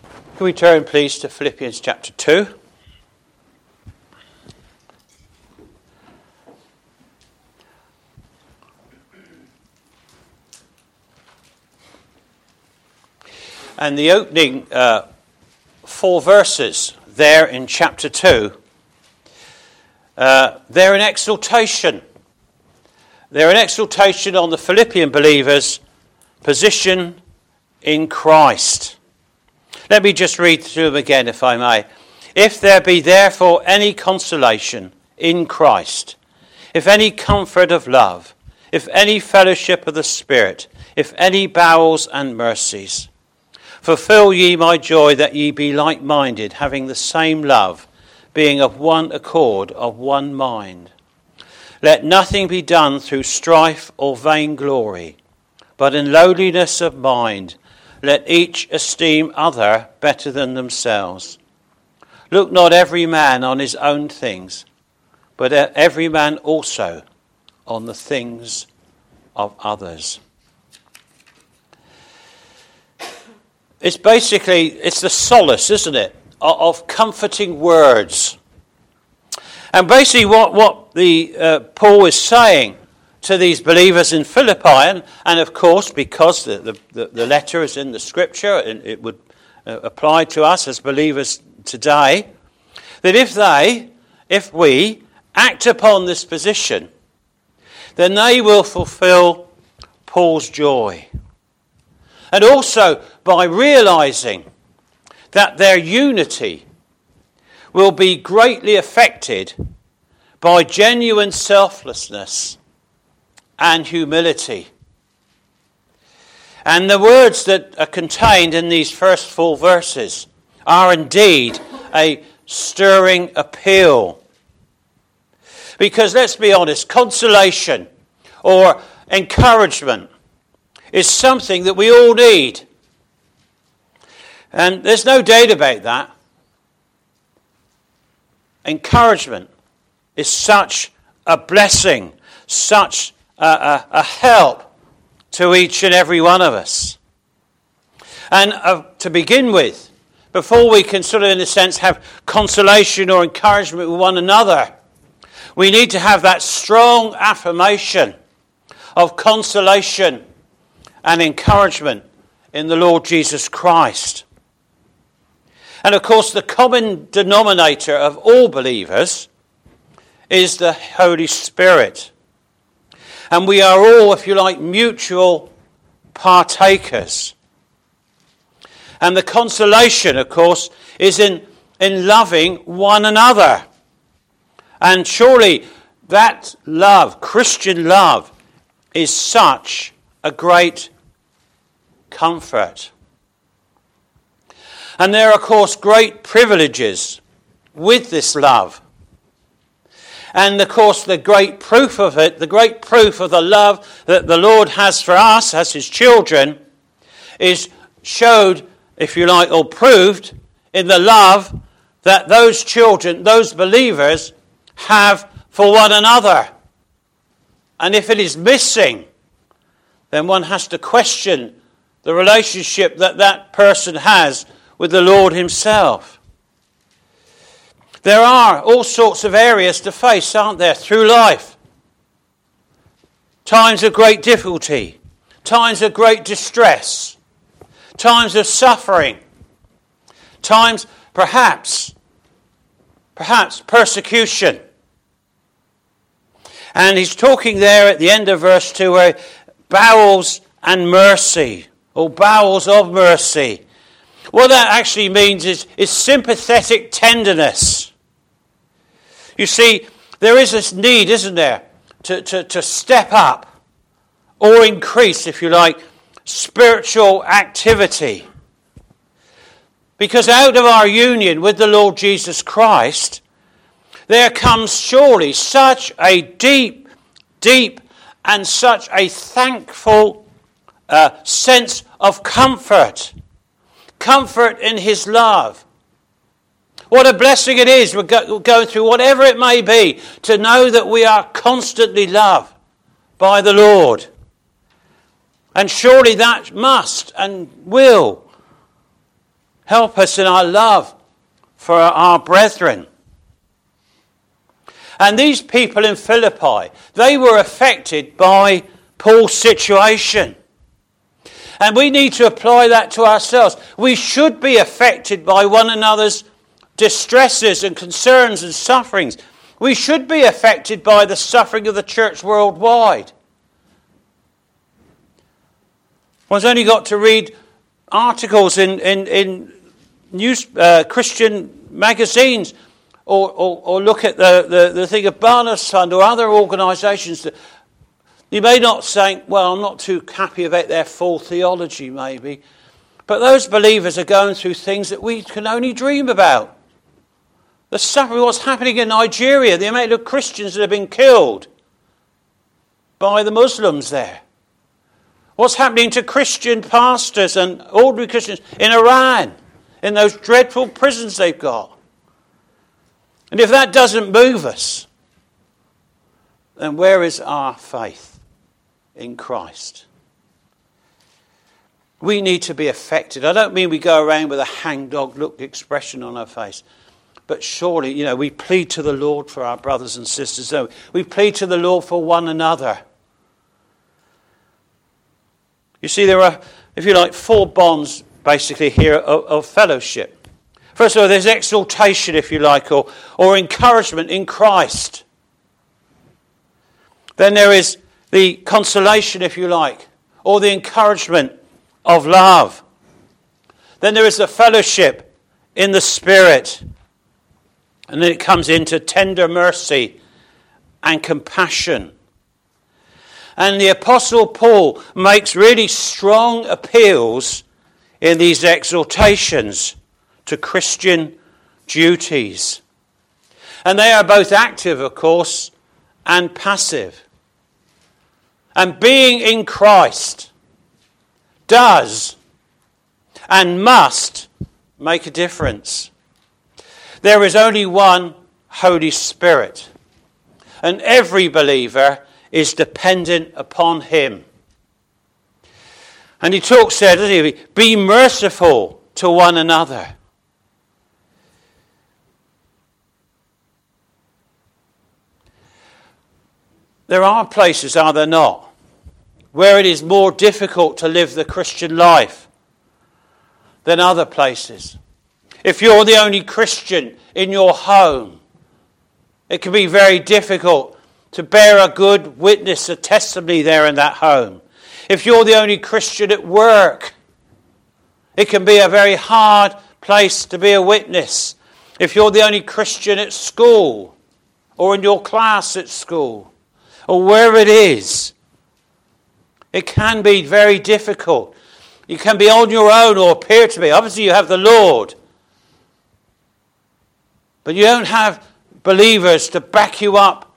Can we turn, please, to Philippians chapter 2? And the opening 4 verses there in chapter 2, they're an exhortation. They're an exhortation on the Philippian believers' position in Christ. Let me just read through them again, if I may. If there be therefore any consolation in Christ, if any comfort of love, if any fellowship of the Spirit, if any bowels and mercies, fulfill ye my joy that ye be like-minded, having the same love, being of one accord, of one mind. Let nothing be done through strife or vainglory, but in lowliness of mind, let each esteem other better than themselves. Look not every man on his own things, but every man also on the things of others. It's the solace, isn't it, of comforting words. And basically what the Paul is saying to these believers in Philippi, and of course, because the letter is in the Scripture, and it would apply to us as believers today, that if we act upon this position, then they will fulfill Paul's joy. And also by realizing that their unity will be greatly affected by genuine selflessness and humility. And the words that are contained in these first 4 verses are indeed a stirring appeal. Because let's be honest, consolation or encouragement is something that we all need. And there's no doubt about that. Encouragement is such a blessing, such a help to each and every one of us. And to begin with, before we can sort of, in a sense, have consolation or encouragement with one another, we need to have that strong affirmation of consolation and encouragement in the Lord Jesus Christ. And of course, the common denominator of all believers is the Holy Spirit. And we are all, if you like, mutual partakers. And the consolation, of course, is in loving one another. And surely that love, Christian love, is such a great comfort. And there are, of course, great privileges with this love. And, of course, the great proof of it, the great proof of the love that the Lord has for us as his children is showed, if you like, or proved in the love that those children, those believers have for one another. And if it is missing, then one has to question the relationship that that person has with the Lord himself. There are all sorts of areas to face, aren't there, through life. Times of great difficulty, times of great distress, times of suffering, times perhaps persecution. And he's talking there at the end of verse 2 where bowels and mercy, or bowels of mercy. What that actually means is sympathetic tenderness. You see, there is this need, isn't there, to step up or increase, if you like, spiritual activity. Because out of our union with the Lord Jesus Christ, there comes surely such a deep, and such a thankful sense of comfort. Comfort in his love. What a blessing it is, we're going through whatever it may be, to know that we are constantly loved by the Lord. And surely that must and will Help us in our love for our brethren. And these people in Philippi, they were affected by Paul's situation. And we need to apply that to ourselves. We should be affected by one another's distresses and concerns and sufferings. We should be affected by the suffering of the church worldwide. One's only got to read articles in news, Christian magazines, or look at the thing of Barnabas Fund or other organisations that you may not say, well, I'm not too happy about their full theology maybe, but those believers are going through things that we can only dream about. The suffering, what's happening in Nigeria, the amount of Christians that have been killed by the Muslims there. What's happening to Christian pastors and ordinary Christians in Iran, in those dreadful prisons they've got. And if that doesn't move us, then where is our faith in Christ? We need to be affected. I don't mean we go around with a hangdog look expression on our face. But surely, we plead to the Lord for our brothers and sisters. No, we plead to the Lord for one another. You see, there are, if you like, 4 bonds basically here of fellowship. First of all, there's exaltation, if you like, or encouragement in Christ. Then there is the consolation, if you like, or the encouragement of love. Then there is the fellowship in the Spirit. And then it comes into tender mercy and compassion. And the Apostle Paul makes really strong appeals in these exhortations to Christian duties. And they are both active, of course, and passive. And being in Christ does and must make a difference. There is only one Holy Spirit, and every believer is dependent upon him. And he talks there, doesn't he? Be merciful to one another. There are places, are there not, where it is more difficult to live the Christian life than other places. If you're the only Christian in your home, it can be very difficult to bear a good witness, a testimony there in that home. If you're the only Christian at work, it can be a very hard place to be a witness. If you're the only Christian at school, or in your class at school, or wherever it is, it can be very difficult. You can be on your own or appear to be. Obviously you have the Lord. But you don't have believers to back you up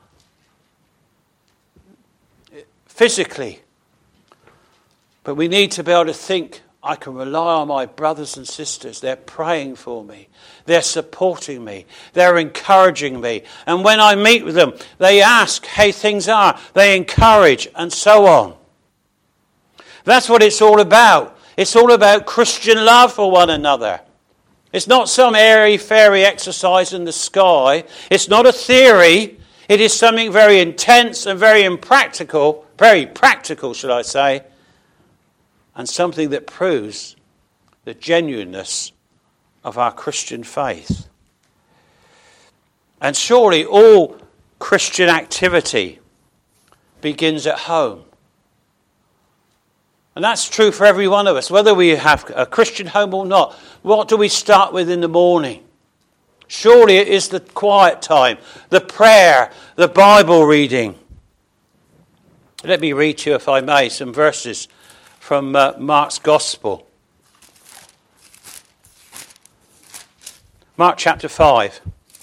physically. But we need to be able to think, I can rely on my brothers and sisters. They're praying for me. They're supporting me. They're encouraging me. And when I meet with them, they ask how things are. They encourage and so on. That's what it's all about. It's all about Christian love for one another. It's not some airy-fairy exercise in the sky. It's not a theory. It is something very intense and very practical, should I say, and something that proves the genuineness of our Christian faith. And surely all Christian activity begins at home. And that's true for every one of us, whether we have a Christian home or not. What do we start with in the morning? Surely it is the quiet time, the prayer, the Bible reading. Let me read to you, if I may, some verses from Mark's Gospel. Mark chapter 5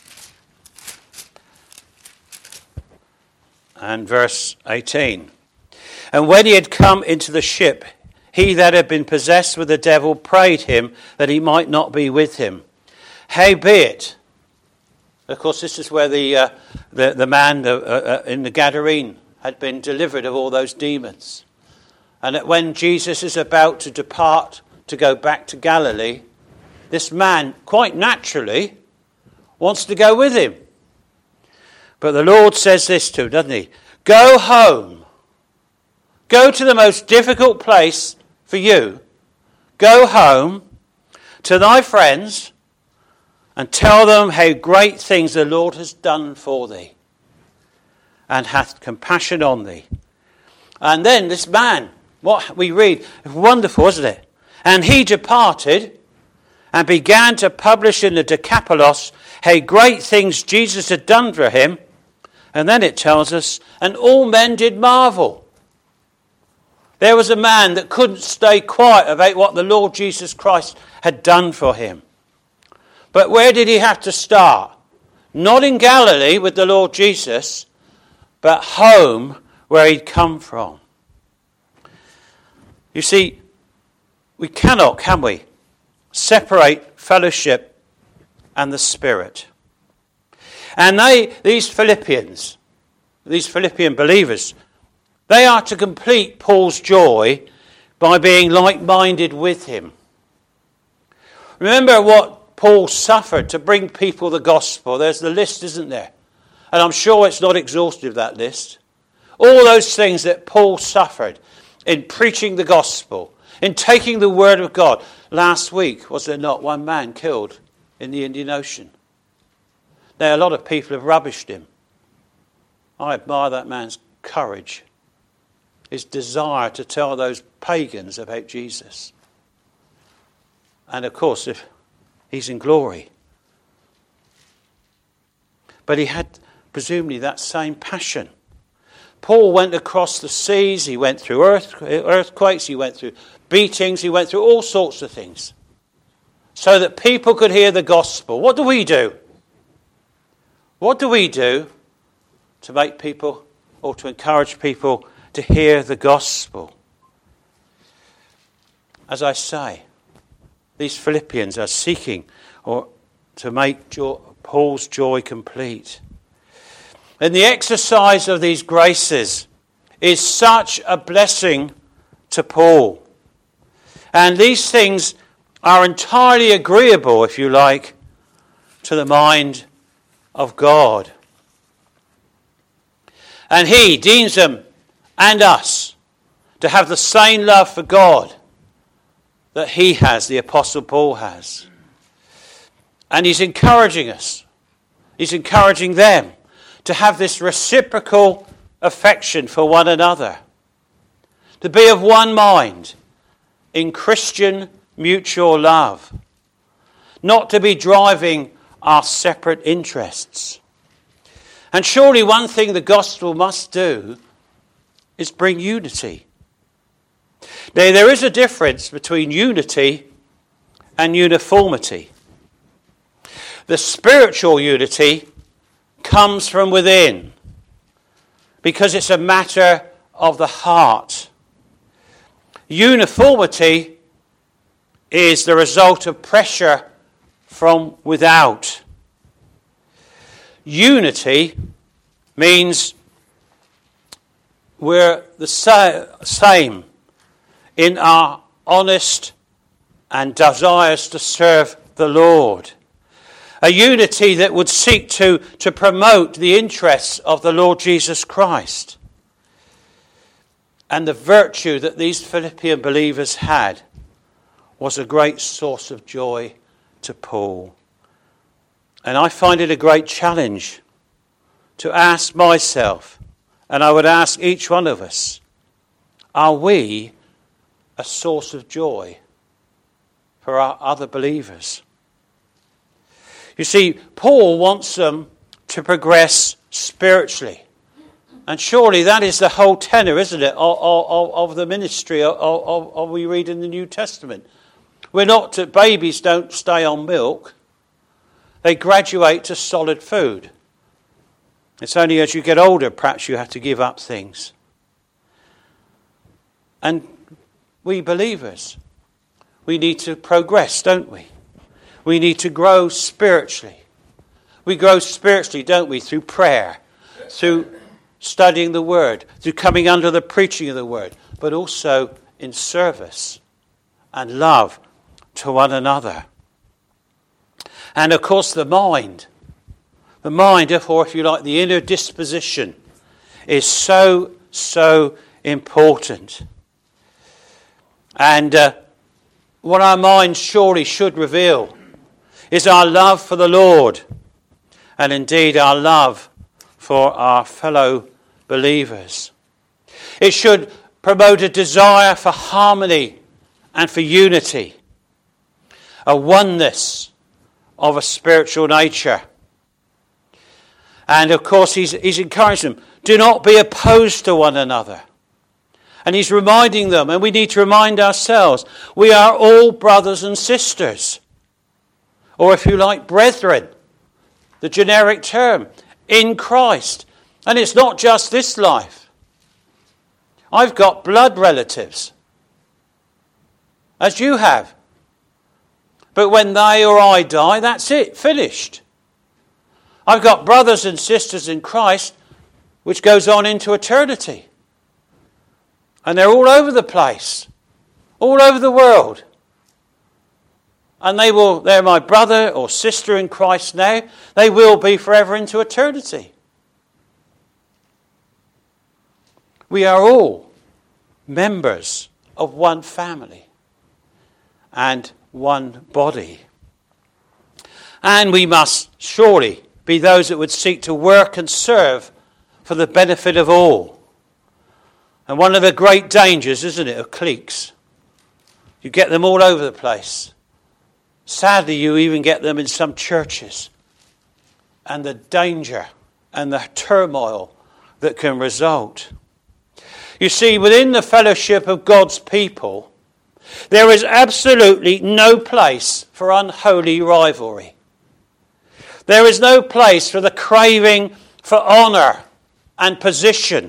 and verse 18. And when he had come into the ship, he that had been possessed with the devil prayed him that he might not be with him. Howbeit, of course, this is where the man in the Gadarene had been delivered of all those demons. And that when Jesus is about to depart to go back to Galilee, this man, quite naturally, wants to go with him. But the Lord says this to him, doesn't he? Go home. Go to the most difficult place for you. Go home to thy friends and tell them how great things the Lord has done for thee and hath compassion on thee. And then this man, what we read, wonderful, isn't it? And he departed and began to publish in the Decapolis how great things Jesus had done for him. And then it tells us, and all men did marvel. There was a man that couldn't stay quiet about what the Lord Jesus Christ had done for him. But where did he have to start? Not in Galilee with the Lord Jesus, but home where he'd come from. You see, we cannot, can we, separate fellowship and the Spirit. And these Philippian believers, they are to complete Paul's joy by being like-minded with him. Remember what Paul suffered to bring people the gospel. There's the list, isn't there? And I'm sure it's not exhaustive, that list. All those things that Paul suffered in preaching the gospel, in taking the word of God. Last week, was there not one man killed in the Indian Ocean? Now, a lot of people have rubbished him. I admire that man's courage, his desire to tell those pagans about Jesus. And of course, if he's in glory. But he had presumably that same passion. Paul went across the seas, he went through earthquakes, he went through beatings, he went through all sorts of things so that people could hear the gospel. What do we do? What do we do to make people, or to encourage people to hear the gospel? As I say, these Philippians are seeking to make Paul's joy complete. And the exercise of these graces is such a blessing to Paul. And these things are entirely agreeable, if you like, to the mind of God. And he deems them and us to have the same love for God that he has, the Apostle Paul has. And he's encouraging us. He's encouraging them to have this reciprocal affection for one another. To be of one mind in Christian mutual love. Not to be driving our separate interests. And surely one thing the gospel must do is bring unity. Now, there is a difference between unity and uniformity. The spiritual unity comes from within because it's a matter of the heart. Uniformity is the result of pressure from without. Unity means we're the same in our honest and desires to serve the Lord. A unity that would seek to promote the interests of the Lord Jesus Christ. And the virtue that these Philippian believers had was a great source of joy to Paul. And I find it a great challenge to ask myself, and I would ask each one of us, are we a source of joy for our other believers? You see, Paul wants them to progress spiritually. And surely that is the whole tenor, isn't it, of the ministry of we read in the New Testament. Babies don't stay on milk. They graduate to solid food. It's only as you get older, perhaps you have to give up things. And we believers, we need to progress, don't we? We need to grow spiritually. We grow spiritually, don't we, through prayer, through studying the Word, through coming under the preaching of the Word, but also in service and love to one another. And of course the mind, or if you like, the inner disposition is so important. And what our minds surely should reveal is our love for the Lord, and indeed our love for our fellow believers. It should promote a desire for harmony and for unity, a oneness of a spiritual nature. And of course he's encouraging them, do not be opposed to one another. And he's reminding them, and we need to remind ourselves, we are all brothers and sisters. Or if you like, brethren, the generic term, in Christ. And it's not just this life. I've got blood relatives, as you have. But when they or I die, that's it, finished. I've got brothers and sisters in Christ, which goes on into eternity. And they're all over the place, all over the world. And they're my brother or sister in Christ now. They will be forever into eternity. We are all members of one family and one body. And we must surely be those that would seek to work and serve for the benefit of all. And one of the great dangers, isn't it, of cliques? You get them all over the place. Sadly, you even get them in some churches. And the danger and the turmoil that can result. You see, within the fellowship of God's people, there is absolutely no place for unholy rivalry. There is no place for the craving for honour and position.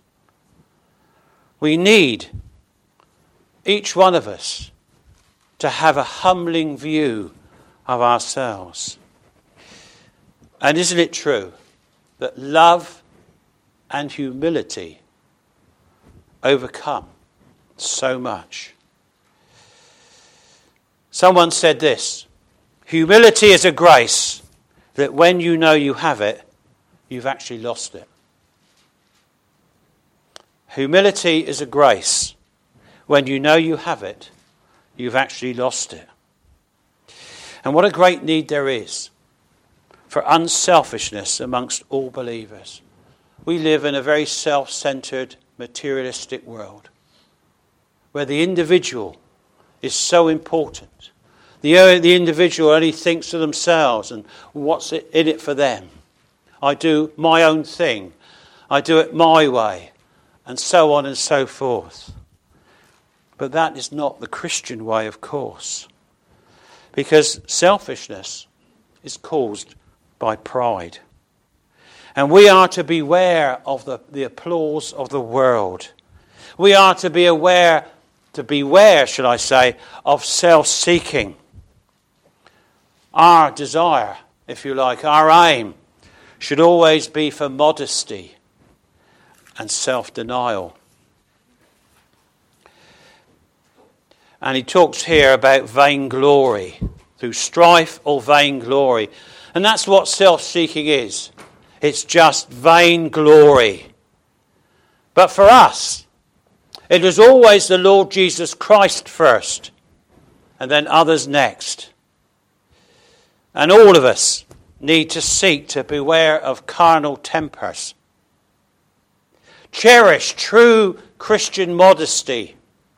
We need, each one of us, to have a humbling view of ourselves. And isn't it true that love and humility overcome so much? Someone said this, humility is a grace that when you know you have it, you've actually lost it. Humility is a grace. When you know you have it, you've actually lost it. And what a great need there is for unselfishness amongst all believers. We live in a very self-centered, materialistic world where the individual is so important. The individual only thinks of themselves and what's in it for them. I do my own thing. I do it my way. And so on and so forth. But that is not the Christian way, of course. Because selfishness is caused by pride. And we are to beware of the applause of the world. We are to beware, should I say, of self-seeking. Our desire, if you like, our aim, should always be for modesty and self-denial. And he talks here about vainglory, through strife or vainglory. And that's what self-seeking is. It's just vainglory. But for us, it was always the Lord Jesus Christ first, and then others next. And all of us need to seek to beware of carnal tempers. Cherish true Christian modesty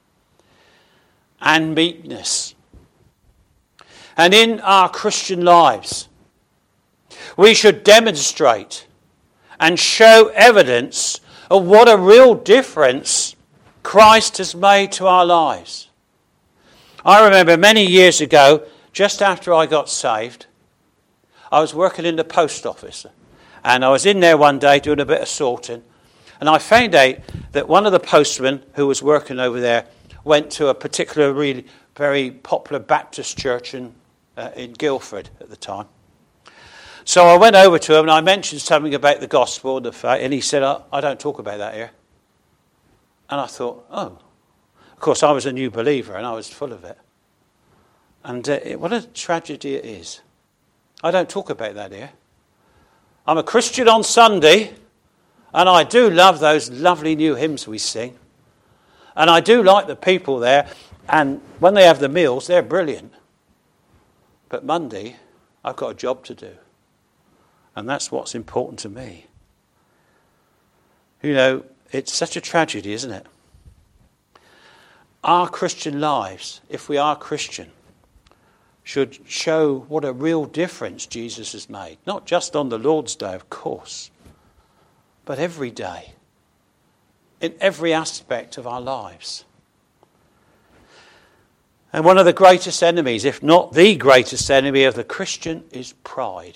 and meekness. And in our Christian lives, we should demonstrate and show evidence of what a real difference Christ has made to our lives. I remember many years ago, just after I got saved, I was working in the post office. And I was in there one day doing a bit of sorting. And I found out that one of the postmen who was working over there went to a particular really very popular Baptist church in Guildford at the time. So I went over to him and I mentioned something about the gospel and the faith, and he said, I don't talk about that here. And I thought, oh. Of course, I was a new believer and I was full of it. And what a tragedy it is I don't talk about that here. I'm a Christian on Sunday, and I do love those lovely new hymns we sing. And I do like the people there, and when they have the meals, they're brilliant. But Monday, I've got a job to do. And that's what's important to me. You know, it's such a tragedy, isn't it? Our Christian lives, if we are Christian, should show what a real difference Jesus has made. Not just on the Lord's Day, of course, but every day, in every aspect of our lives. And one of the greatest enemies, if not the greatest enemy of the Christian, is pride.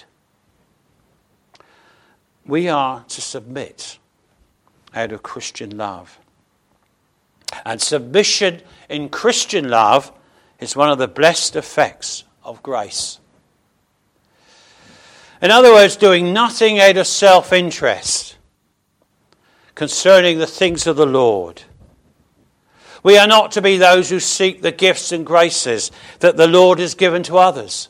We are to submit out of Christian love. And submission in Christian love is one of the blessed effects of grace. In other words, doing nothing out of self-interest concerning the things of the Lord. We are not to be those who seek the gifts and graces that the Lord has given to others.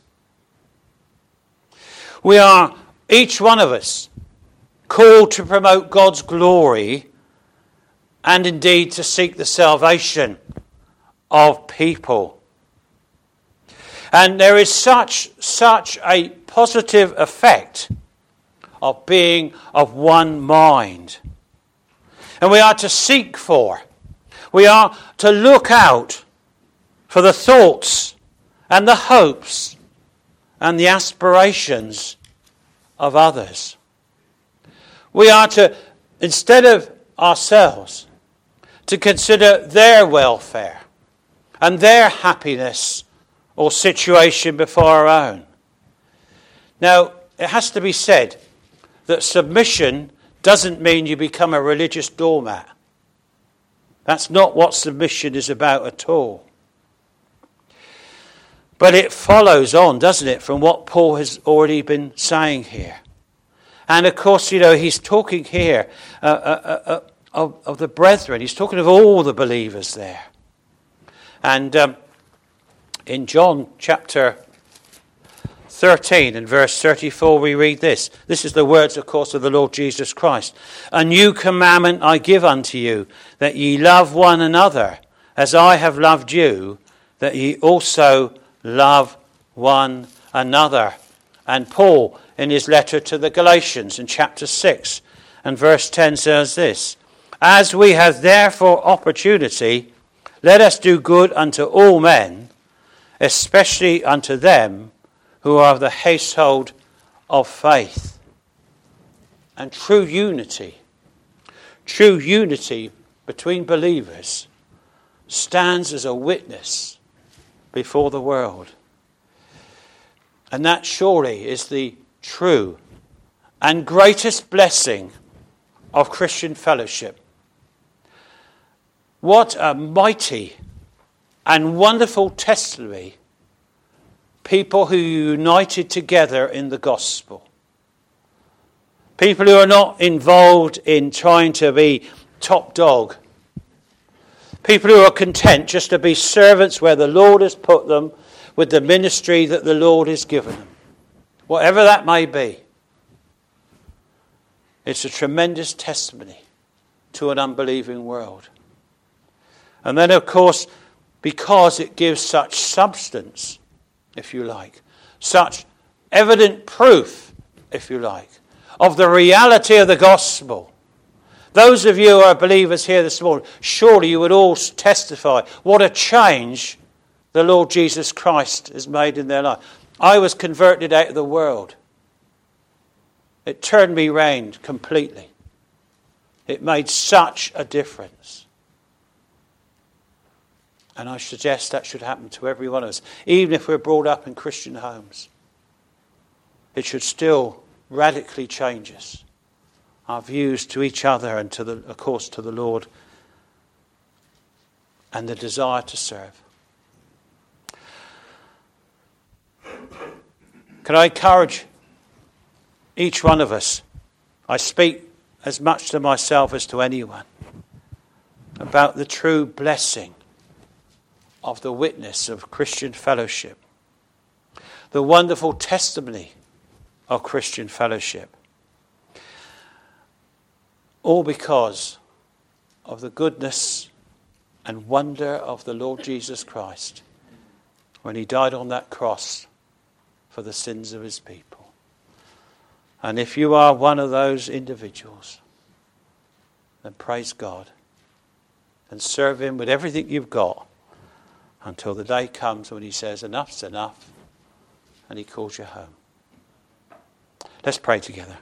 We are, each one of us, called to promote God's glory and indeed to seek the salvation of people. And there is such a positive effect of being of one mind. And we are to seek for, we are to look out for the thoughts and the hopes and the aspirations of others. We are to, instead of ourselves, to consider their welfare and their happiness or situation before our own. Now, it has to be said that submission doesn't mean you become a religious doormat. That's not what submission is about at all. But it follows on, doesn't it, from what Paul has already been saying here. And of course, you know, he's talking here of the brethren. He's talking of all the believers there. And in John chapter 13 and verse 34 we read this. This is the words, of course, of the Lord Jesus Christ. A new commandment I give unto you, that ye love one another, as I have loved you, that ye also love one another. And Paul, in his letter to the Galatians in chapter 6 and verse 10 says this, as we have therefore opportunity, let us do good unto all men, especially unto them who are of the household of faith. And true unity between believers stands as a witness before the world. And that surely is the true and greatest blessing of Christian fellowship. What a mighty and wonderful testimony, people who are united together in the gospel. People who are not involved in trying to be top dog. People who are content just to be servants where the Lord has put them with the ministry that the Lord has given them. Whatever that may be. It's a tremendous testimony to an unbelieving world. And then, of course, because it gives such substance, if you like, such evident proof, if you like, of the reality of the gospel. Those of you who are believers here this morning, surely you would all testify what a change the Lord Jesus Christ has made in their life. I was converted out of the world. It turned me round completely. It made such a difference. And I suggest that should happen to every one of us. Even if we're brought up in Christian homes, it should still radically change us. Our views to each other and, of course, to the Lord. And the desire to serve. Can I encourage each one of us? I speak as much to myself as to anyone. About the true blessing of the witness of Christian fellowship. The wonderful testimony of Christian fellowship. All because of the goodness and wonder of the Lord Jesus Christ when he died on that cross for the sins of his people. And if you are one of those individuals, then praise God and serve him with everything you've got until the day comes when he says enough's enough and he calls you home. Let's pray together.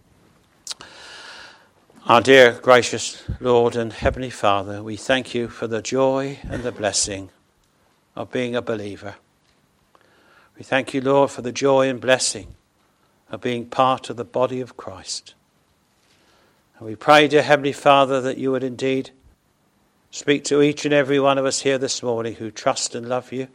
Our dear gracious Lord and Heavenly Father, we thank you for the joy and the blessing of being a believer. We thank you, Lord, for the joy and blessing of being part of the body of Christ. And we pray, dear Heavenly Father, that you would indeed speak to each and every one of us here this morning who trust and love you,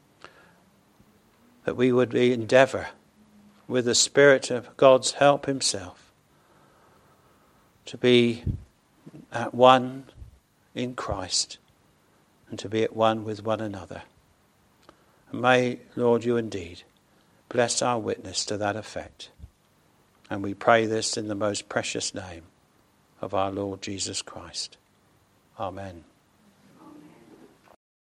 that we would endeavour with the Spirit of God's help himself to be at one in Christ and to be at one with one another. And may, Lord, you indeed bless our witness to that effect. And we pray this in the most precious name of our Lord Jesus Christ. Amen.